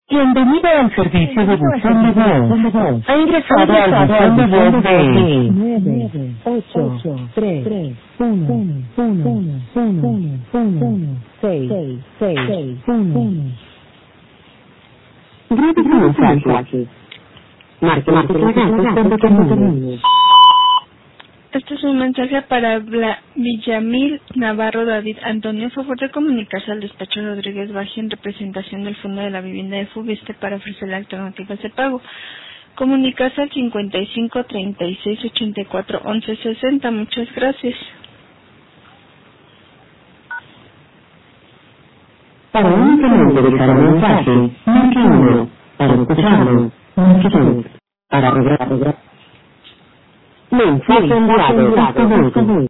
Bienvenido al servicio de buzón de voz. Ha ingresado al buzón de voz de 9, 8, 3, 1, 6, 1. Grabe su mensaje. Marque la tecla gato cuando termine. Este es un mensaje para Villamil Navarro David Antonio. A favor de comunicarse al despacho Rodríguez Baji en representación del Fondo de la Vivienda de Fubiste para ofrecerle alternativas de pago. Comunicarse al 55 36 84 11 60. Muchas gracias. Para únicamente dejar un mensaje, marque 1. Para escucharlo, marque 2. Para regresar. Mensaje enviado.